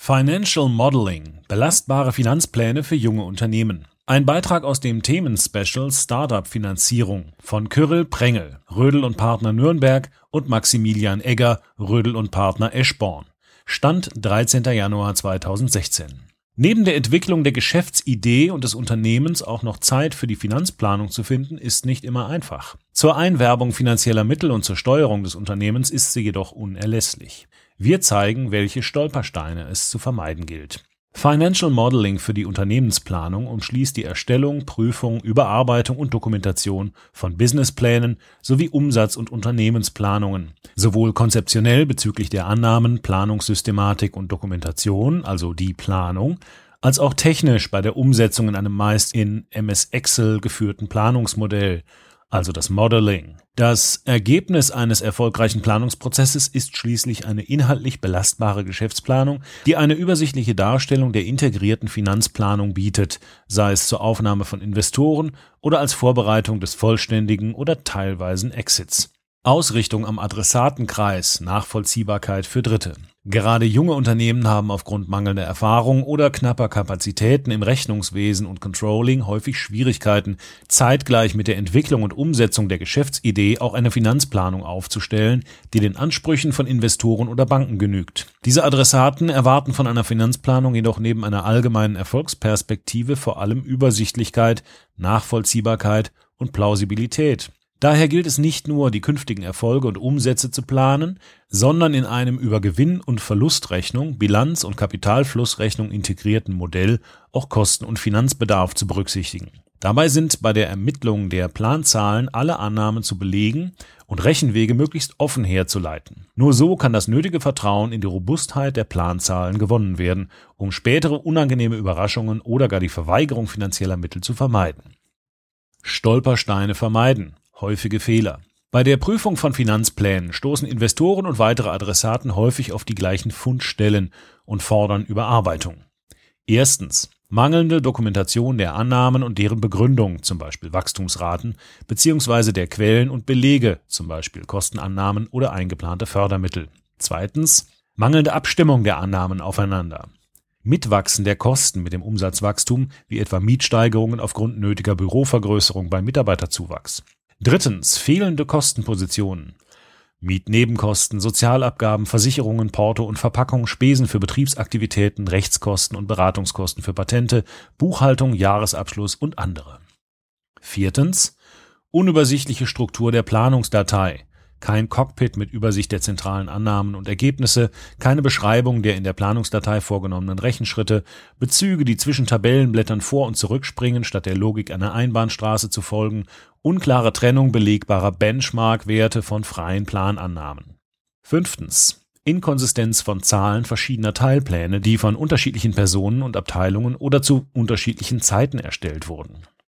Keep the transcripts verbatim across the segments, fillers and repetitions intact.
Financial Modeling – belastbare Finanzpläne für junge Unternehmen. Ein Beitrag aus dem Themenspecial Startup-Finanzierung von Kyrill Prengel, Rödel und Partner Nürnberg und Maximilian Egger, Rödel und Partner Eschborn. Stand dreizehnter Januar zweitausendsechzehn. Neben der Entwicklung der Geschäftsidee und des Unternehmens auch noch Zeit für die Finanzplanung zu finden, ist nicht immer einfach. Zur Einwerbung finanzieller Mittel und zur Steuerung des Unternehmens ist sie jedoch unerlässlich. Wir zeigen, welche Stolpersteine es zu vermeiden gilt. Financial Modeling für die Unternehmensplanung umschließt die Erstellung, Prüfung, Überarbeitung und Dokumentation von Businessplänen sowie Umsatz- und Unternehmensplanungen, sowohl konzeptionell bezüglich der Annahmen, Planungssystematik und Dokumentation, also die Planung, als auch technisch bei der Umsetzung in einem meist in M S Excel geführten Planungsmodell, also das Modeling. Das Ergebnis eines erfolgreichen Planungsprozesses ist schließlich eine inhaltlich belastbare Geschäftsplanung, die eine übersichtliche Darstellung der integrierten Finanzplanung bietet, sei es zur Aufnahme von Investoren oder als Vorbereitung des vollständigen oder teilweisen Exits. Ausrichtung am Adressatenkreis, Nachvollziehbarkeit für Dritte. Gerade junge Unternehmen haben aufgrund mangelnder Erfahrung oder knapper Kapazitäten im Rechnungswesen und Controlling häufig Schwierigkeiten, zeitgleich mit der Entwicklung und Umsetzung der Geschäftsidee auch eine Finanzplanung aufzustellen, die den Ansprüchen von Investoren oder Banken genügt. Diese Adressaten erwarten von einer Finanzplanung jedoch neben einer allgemeinen Erfolgsperspektive vor allem Übersichtlichkeit, Nachvollziehbarkeit und Plausibilität. Daher gilt es nicht nur, die künftigen Erfolge und Umsätze zu planen, sondern in einem über Gewinn- und Verlustrechnung, Bilanz- und Kapitalflussrechnung integrierten Modell auch Kosten- und Finanzbedarf zu berücksichtigen. Dabei sind bei der Ermittlung der Planzahlen alle Annahmen zu belegen und Rechenwege möglichst offen herzuleiten. Nur so kann das nötige Vertrauen in die Robustheit der Planzahlen gewonnen werden, um spätere unangenehme Überraschungen oder gar die Verweigerung finanzieller Mittel zu vermeiden. Stolpersteine vermeiden. Häufige Fehler. Bei der Prüfung von Finanzplänen stoßen Investoren und weitere Adressaten häufig auf die gleichen Fundstellen und fordern Überarbeitung. Erstens. Mangelnde Dokumentation der Annahmen und deren Begründung, zum Beispiel Wachstumsraten, beziehungsweise der Quellen und Belege, zum Beispiel Kostenannahmen oder eingeplante Fördermittel. Zweitens. Mangelnde Abstimmung der Annahmen aufeinander. Mitwachsen der Kosten mit dem Umsatzwachstum, wie etwa Mietsteigerungen aufgrund nötiger Bürovergrößerung bei Mitarbeiterzuwachs. Drittens. Fehlende Kostenpositionen. Mietnebenkosten, Sozialabgaben, Versicherungen, Porto und Verpackung, Spesen für Betriebsaktivitäten, Rechtskosten und Beratungskosten für Patente, Buchhaltung, Jahresabschluss und andere. Viertens. Unübersichtliche Struktur der Planungsdatei. Kein Cockpit mit Übersicht der zentralen Annahmen und Ergebnisse, keine Beschreibung der in der Planungsdatei vorgenommenen Rechenschritte, Bezüge, die zwischen Tabellenblättern vor- und zurückspringen, statt der Logik einer Einbahnstraße zu folgen, unklare Trennung belegbarer Benchmark-Werte von freien Planannahmen. Fünftens. Inkonsistenz von Zahlen verschiedener Teilpläne, die von unterschiedlichen Personen und Abteilungen oder zu unterschiedlichen Zeiten erstellt wurden.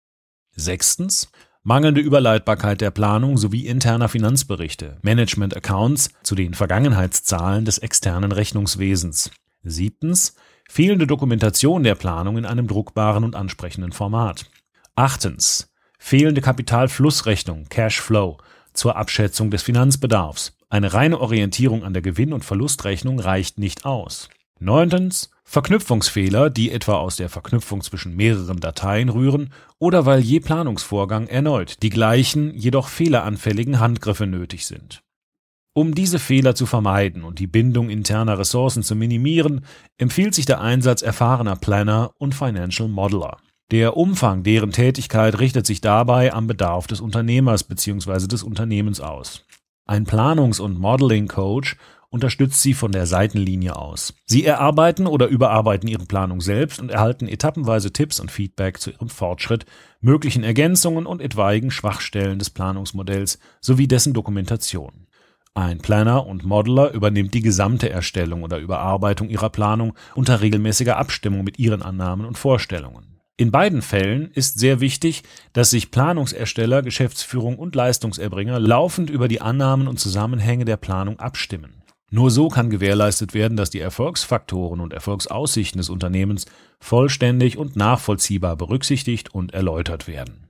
Sechstens. Mangelnde Überleitbarkeit der Planung sowie interner Finanzberichte, Management-Accounts zu den Vergangenheitszahlen des externen Rechnungswesens. Siebtens. Fehlende Dokumentation der Planung in einem druckbaren und ansprechenden Format. Achtens. Fehlende Kapitalflussrechnung, Cashflow, zur Abschätzung des Finanzbedarfs. Eine reine Orientierung an der Gewinn- und Verlustrechnung reicht nicht aus. Neuntens. Verknüpfungsfehler, die etwa aus der Verknüpfung zwischen mehreren Dateien rühren oder weil je Planungsvorgang erneut die gleichen, jedoch fehleranfälligen Handgriffe nötig sind. Um diese Fehler zu vermeiden und die Bindung interner Ressourcen zu minimieren, empfiehlt sich der Einsatz erfahrener Planner und Financial Modeler. Der Umfang deren Tätigkeit richtet sich dabei am Bedarf des Unternehmers bzw. des Unternehmens aus. Ein Planungs- und Modeling-Coach unterstützt sie von der Seitenlinie aus. Sie erarbeiten oder überarbeiten ihre Planung selbst und erhalten etappenweise Tipps und Feedback zu ihrem Fortschritt, möglichen Ergänzungen und etwaigen Schwachstellen des Planungsmodells sowie dessen Dokumentation. Ein Planner und Modeler übernimmt die gesamte Erstellung oder Überarbeitung ihrer Planung unter regelmäßiger Abstimmung mit ihren Annahmen und Vorstellungen. In beiden Fällen ist sehr wichtig, dass sich Planungsersteller, Geschäftsführung und Leistungserbringer laufend über die Annahmen und Zusammenhänge der Planung abstimmen. Nur so kann gewährleistet werden, dass die Erfolgsfaktoren und Erfolgsaussichten des Unternehmens vollständig und nachvollziehbar berücksichtigt und erläutert werden.